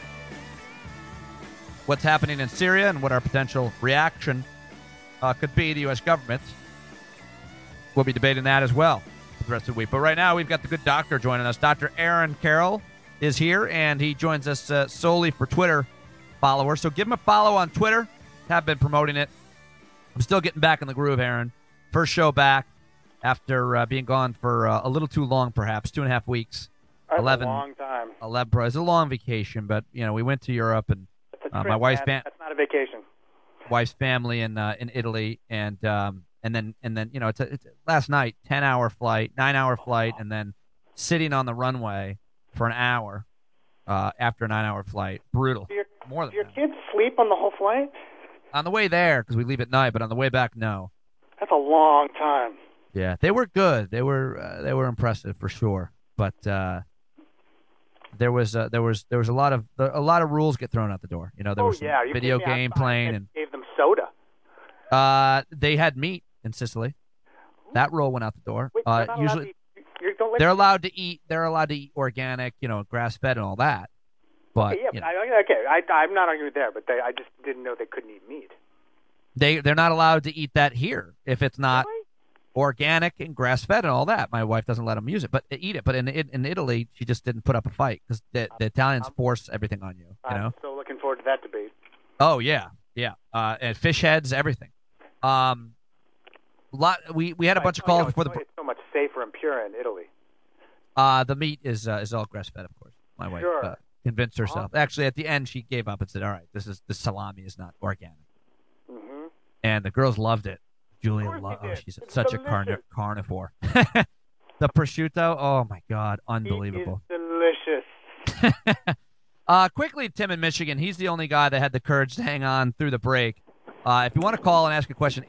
what's happening in Syria and what our potential reaction could be, the U.S. government. We'll be debating that as well for the rest of the week. But right now, we've got the good doctor joining us. Dr. Aaron Carroll is here, and he joins us solely for Twitter followers. So give him a follow on Twitter. Have been promoting it. I'm still getting back in the groove, Aaron. First show back after being gone for a little too long, perhaps, 2.5 weeks. That's a long time. 11. It's a long vacation, but, we went to Europe, and my wife's that's not a vacation. Wife's family in Italy, and then it's last night 10-hour flight, 9-hour flight, and then sitting on the runway for an hour after a 9-hour flight. Brutal. Do your kids sleep on the whole flight? On the way there, because we leave at night, but on the way back, no. That's a long time. Yeah, they were good. They were impressive for sure, but there was a lot of rules get thrown out the door. There was video game playing and gave them soda. They had meat in Sicily. That rule went out the door. Wait, usually, they're allowed to eat. They're allowed to eat organic, grass fed and all that. But I'm not arguing there, but I just didn't know they couldn't eat meat. They're not allowed to eat that here if it's not organic and grass fed and all that. My wife doesn't let them use it, but eat it. But in Italy, she just didn't put up a fight because the Italians force everything on you. I'm so looking forward to that debate. Oh yeah. And fish heads, everything. We had a bunch of calls before the. It's so much safer and pure in Italy. The meat is all grass fed, of course. My wife convinced herself. Actually, at the end, she gave up and said, "All right, the salami is not organic." Mm-hmm. And the girls loved it. Julia loved it. She's such a carnivore. The prosciutto, oh my God, unbelievable. It is delicious. Quickly, Tim in Michigan. He's the only guy that had the courage to hang on through the break. If you want to call and ask a question,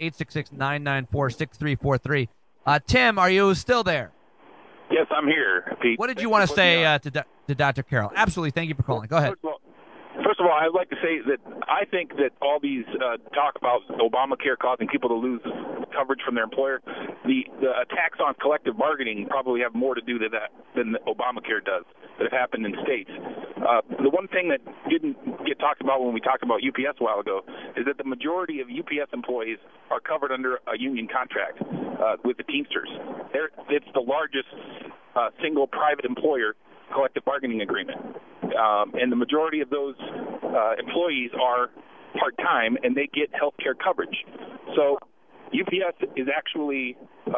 866-994-6343. Tim, are you still there? Yes, I'm here, Pete. What did you want to say to Dr. Carroll? Absolutely. Thank you for calling. Go ahead. First of all, I'd like to say that I think that all these talk about Obamacare causing people to lose coverage from their employer, the attacks on collective bargaining probably have more to do with that than Obamacare does that have happened in states. The one thing that didn't get talked about when we talked about UPS a while ago is that the majority of UPS employees are covered under a union contract with the Teamsters. It's the largest single private employer collective bargaining agreement. And the majority of those employees are part-time, and they get health care coverage. So UPS is actually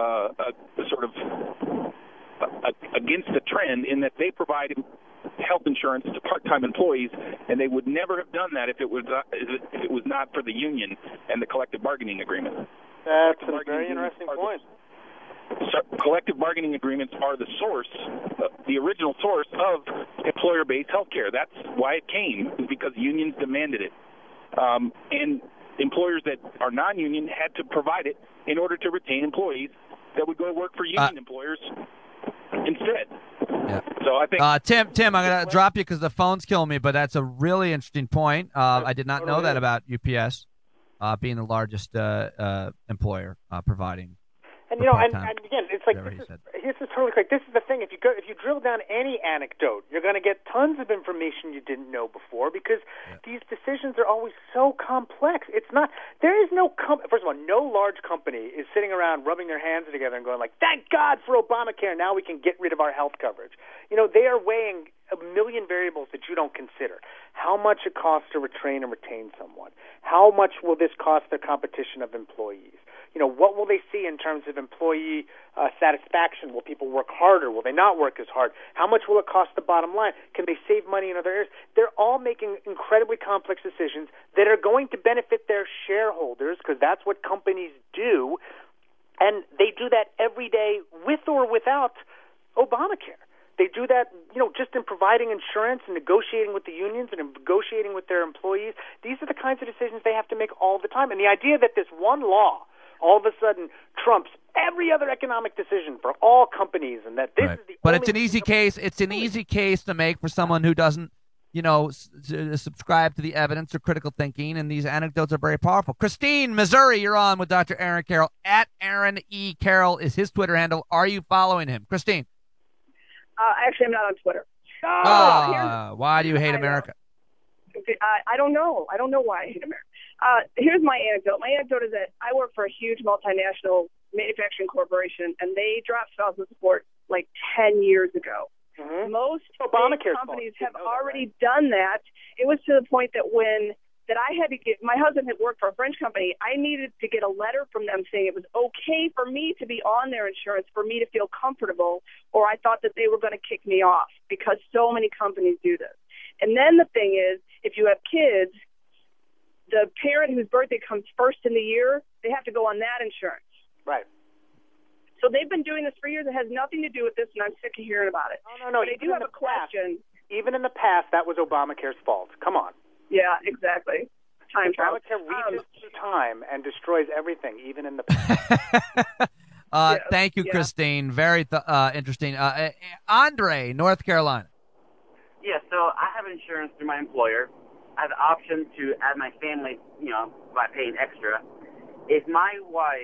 sort of against the trend in that they provide health insurance to part-time employees, and they would never have done that if it was not for the union and the collective bargaining agreement. That's a very interesting point. So collective bargaining agreements are the source, the original source of employer-based health care. That's why it came, because unions demanded it. And employers that are non-union had to provide it in order to retain employees that would go work for union employers instead. Yeah. So I think Tim, I'm going to drop you because the phone's killing me, but that's a really interesting point. I did not know that about UPS being the largest employer providing. And and again, it's like this is totally correct. This is the thing. If you drill down any anecdote, you're going to get tons of information you didn't know before because these decisions are always so complex. It's not. There is no first of all, no large company is sitting around rubbing their hands together and going like, "Thank God for Obamacare. Now we can get rid of our health coverage." They are weighing a million variables that you don't consider. How much it costs to retrain and retain someone? How much will this cost the competition of employees? What will they see in terms of employee satisfaction? Will people work harder? Will they not work as hard? How much will it cost the bottom line? Can they save money in other areas? They're all making incredibly complex decisions that are going to benefit their shareholders because that's what companies do, and they do that every day with or without Obamacare. They do that, just in providing insurance and negotiating with the unions and negotiating with their employees. These are the kinds of decisions they have to make all the time. And the idea that this one law all of a sudden trumps every other economic decision for all companies and that this is the But it's an easy case. It's an easy case to make for someone who doesn't, subscribe to the evidence or critical thinking, and these anecdotes are very powerful. Christine, Missouri, you're on with Dr. Aaron Carroll. At Aaron E. Carroll is his Twitter handle. Are you following him? Christine. Actually, I'm not on Twitter. Why do you hate America? I don't know. I don't know why I hate America. Here's my anecdote. My anecdote is that I work for a huge multinational manufacturing corporation, and they dropped spousal support like 10 years ago. Mm-hmm. Most companies have already done that. It was to the point that I had to get, my husband had worked for a French company. I needed to get a letter from them saying it was okay for me to be on their insurance, for me to feel comfortable, or I thought that they were going to kick me off because so many companies do this. And then the thing is, if you have kids, the parent whose birthday comes first in the year, they have to go on that insurance. Right. So they've been doing this for years. It has nothing to do with this, and I'm sick of hearing about it. No. But I do have a question. Even in the past, that was Obamacare's fault. Come on. Yeah, exactly. Time travel. Obamacare reaches through time and destroys everything, even in the past. Thank you, Christine. Very interesting. Andre, North Carolina. Yeah, so I have insurance through my employer. I have the option to add my family, by paying extra. If my wife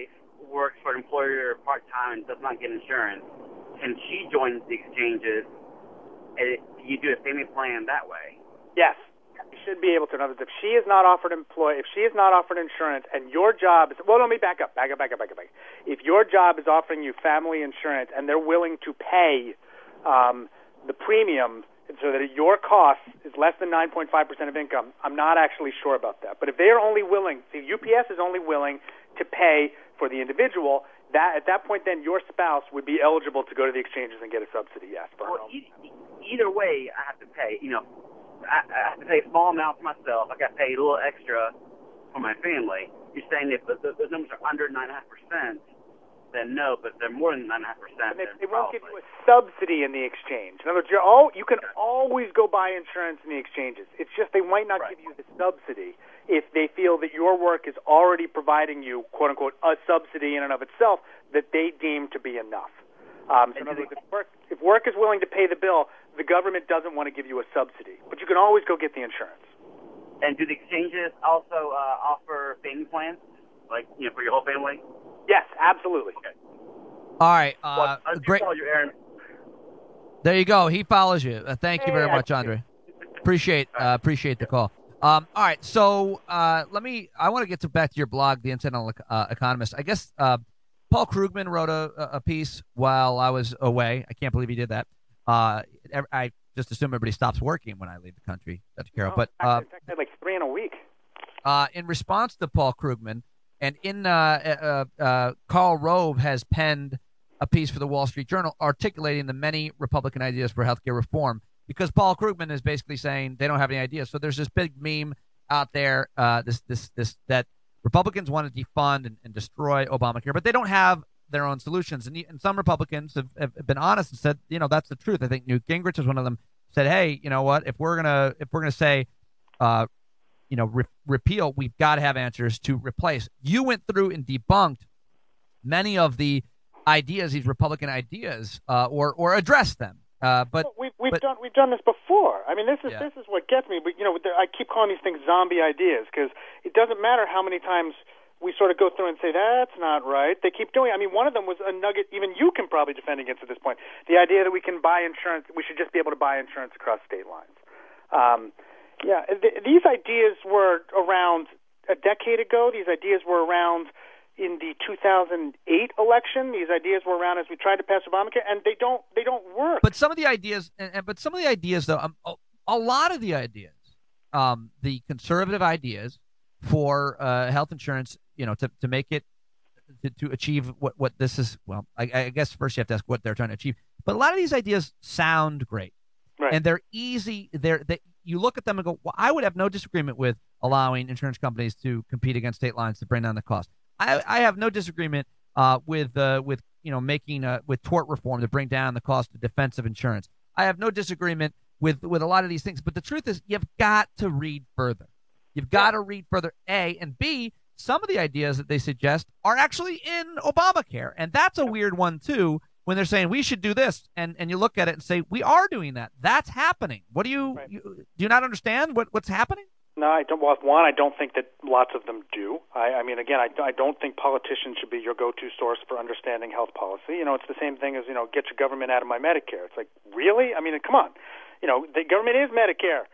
works for an employer part-time and does not get insurance, can she join the exchanges? And you do a family plan that way? Yes. You should be able to. In other words, if she is not offered insurance and your job is, well, let me back up. If your job is offering you family insurance and they're willing to pay the premium so that your cost is less than 9.5% of income, I'm not actually sure about that. But if they are only willing, see, UPS is only willing to pay for the individual, that at that point then your spouse would be eligible to go to the exchanges and get a subsidy, yes. Well, either way, I have to pay. I have to pay a small amount for myself. I got to pay a little extra for my family. You're saying if the numbers are under 9.5%, then no, but they're more than 9.5%. They won't give you a subsidy in the exchange. In other words, you can always go buy insurance in the exchanges. It's just they might not give you the subsidy if they feel that your work is already providing you, quote unquote, a subsidy in and of itself that they deem to be enough. So in other words, if work is willing to pay the bill, the government doesn't want to give you a subsidy, but you can always go get the insurance. And do the exchanges also offer family plans, like for your whole family? Yes, absolutely. Okay. All right. Great. You, Aaron. There you go. He follows you. Thank you very much, Andre. Appreciate the call. All right. So I want to get back to your blog, The Incidental Economist. I guess Paul Krugman wrote a piece while I was away. I can't believe he did that. I just assume everybody stops working when I leave the country, Dr. Carroll. But in fact, I had like 3 in a week. In response to Paul Krugman, and Karl Rove has penned a piece for the Wall Street Journal articulating the many Republican ideas for healthcare reform, because Paul Krugman is basically saying they don't have any ideas. So there's this big meme out there, that Republicans want to defund and destroy Obamacare, but they don't have their own solutions. And some Republicans have been honest and said, that's the truth. I think Newt Gingrich is one of them. Said, hey, you know what? If we're gonna say, repeal, we've got to have answers to replace. You went through and debunked many of the ideas, these Republican ideas, or addressed them. But we've done this before. I mean, this is what gets me. But I keep calling these things zombie ideas because it doesn't matter how many times we sort of go through and say that's not right. They keep doing it. I mean, one of them was a nugget even you can probably defend against at this point. The idea that we can buy insurance, we should just be able to buy insurance across state lines. These ideas were around a decade ago. These ideas were around in the 2008 election. These ideas were around as we tried to pass Obamacare, and they don't work. But some of the ideas, though, a lot of the ideas, the conservative ideas for health insurance, to make it to achieve what this is. Well, I guess first you have to ask what they're trying to achieve. But a lot of these ideas sound great, right? And they're easy. You look at them and go, well, I would have no disagreement with allowing insurance companies to compete against state lines to bring down the cost. I have no disagreement with making with tort reform to bring down the cost of defensive insurance. I have no disagreement with a lot of these things. But the truth is, you've got to read further. You've got to read further, A, and B, some of the ideas that they suggest are actually in Obamacare. And that's a weird one, too, when they're saying we should do this. And you look at it and say, we are doing that. That's happening. What do you not understand what's happening? No, I don't. Well, one, I don't think that lots of them do. I mean, again, I don't think politicians should be your go-to source for understanding health policy. It's the same thing as, get your government out of my Medicare. It's like, really? I mean, come on. The government is Medicare.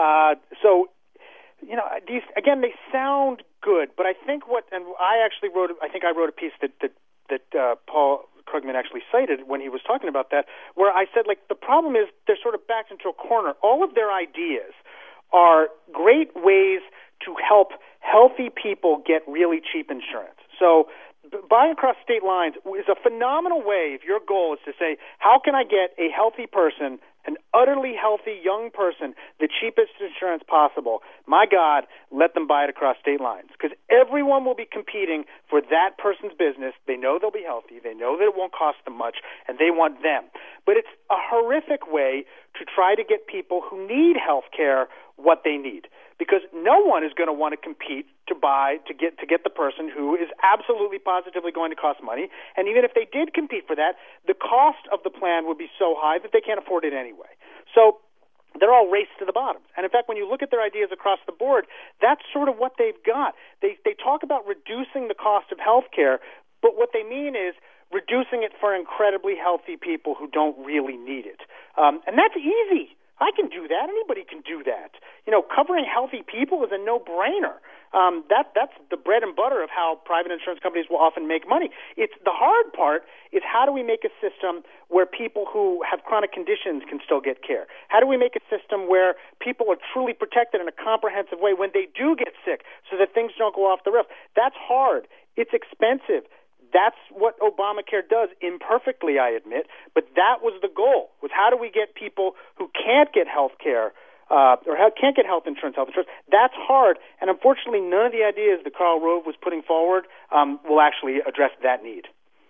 These, again, they sound good, but I think I wrote a piece that Paul Krugman actually cited when he was talking about that, where I said, the problem is they're sort of backed into a corner. All of their ideas are great ways to help healthy people get really cheap insurance. So buying across state lines is a phenomenal way if your goal is to say, how can I get a healthy person, an utterly healthy young person, the cheapest insurance possible? My God, let them buy it across state lines, because everyone will be competing for that person's business. They know they'll be healthy. They know that it won't cost them much, and they want them. But it's a horrific way to try to get people who need health care what they need, because no one is going to want to compete to get the person who is absolutely positively going to cost money. And even if they did compete for that, the cost of the plan would be so high that they can't afford it anyway. So they're all raced to the bottom. And in fact, when you look at their ideas across the board, that's sort of what they've got. They talk about reducing the cost of health care but what they mean is reducing it for incredibly healthy people who don't really need it. And that's easy. I can do that. Anybody can do that. Covering healthy people is a no-brainer. That's the bread and butter of how private insurance companies will often make money. It's the hard part is how do we make a system where people who have chronic conditions can still get care? How do we make a system where people are truly protected in a comprehensive way when they do get sick so that things don't go off the rails? That's hard. It's expensive. That's what Obamacare does, imperfectly, I admit, but that was the goal, was how do we get people who can't get health care can't get health insurance. That's hard, and unfortunately none of the ideas that Karl Rove was putting forward will actually address that need.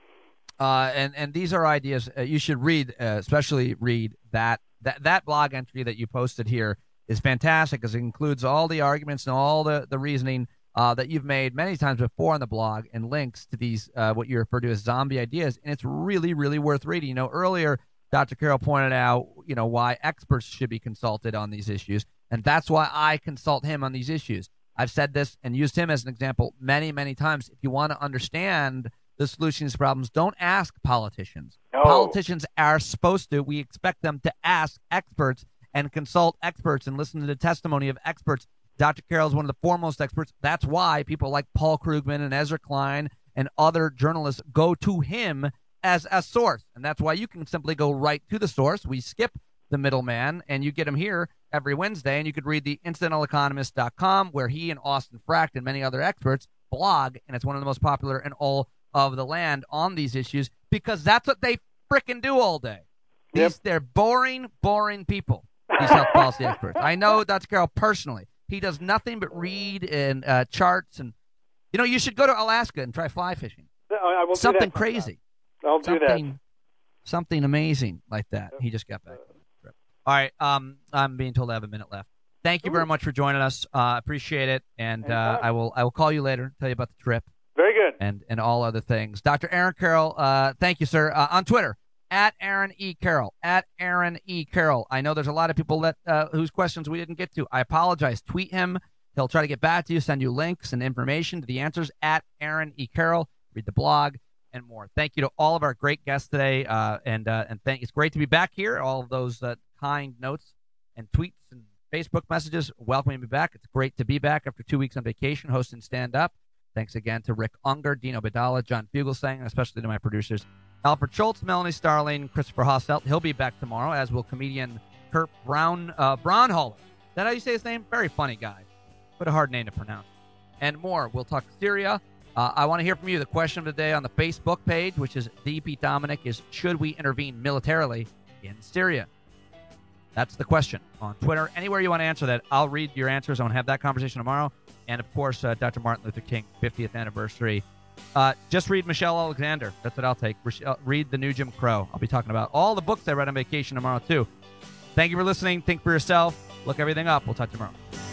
And these are ideas you should read, especially read that blog entry that you posted here is fantastic because it includes all the arguments and all the reasoning that you've made many times before on the blog and links to these, what you refer to as zombie ideas. And it's really, really worth reading. Earlier, Dr. Carroll pointed out, why experts should be consulted on these issues. And that's why I consult him on these issues. I've said this and used him as an example many, many times. If you want to understand the solutions to problems, don't ask politicians. No. Politicians are supposed to. We expect them to ask experts and consult experts and listen to the testimony of experts. Dr. Carroll is one of the foremost experts. That's why people like Paul Krugman and Ezra Klein and other journalists go to him as a source. And that's why you can simply go right to the source. We skip the middleman, and you get him here every Wednesday. And you could read the IncidentalEconomist.com, where he and Austin Fracht and many other experts blog, and it's one of the most popular in all of the land on these issues because that's what they frickin' do all day. They're boring people, these health policy experts. I know Dr. Carroll personally. He does nothing but read and charts. And, you should go to Alaska and try fly fishing. I will something do that crazy. I'll do that. Something amazing like that. He just got back. All right. I'm being told I have a minute left. Thank you very much for joining us. Appreciate it. And I will call you later, tell you about the trip. Very good. And all other things. Dr. Aaron Carroll, thank you, sir. On Twitter, at Aaron E. Carroll. At Aaron E. Carroll. I know there's a lot of people that whose questions we didn't get to. I apologize. Tweet him. He'll try to get back to you, send you links and information to the answers at Aaron E. Carroll. Read the blog and more. Thank you to all of our great guests today. And it's great to be back here. All of those kind notes and tweets and Facebook messages welcoming me back. It's great to be back after 2 weeks on vacation hosting Stand Up. Thanks again to Rick Unger, Dino Badala, John Fugelsang, and especially to my producers, Alfred Schultz, Melanie Starling, Christopher Hosselt. He'll be back tomorrow, as will comedian Kurt Braunhaler. Is that how you say his name? Very funny guy. What a hard name to pronounce. And more. We'll talk Syria. I want to hear from you. The question of the day on the Facebook page, which is The Pete Dominick, is should we intervene militarily in Syria? That's the question on Twitter. Anywhere you want to answer that, I'll read your answers. I want to have that conversation tomorrow. And, of course, Dr. Martin Luther King, 50th anniversary. Just read Michelle Alexander. That's what I'll take. Read The New Jim Crow. I'll be talking about all the books I read on vacation tomorrow, too. Thank you for listening. Think for yourself. Look everything up. We'll talk tomorrow.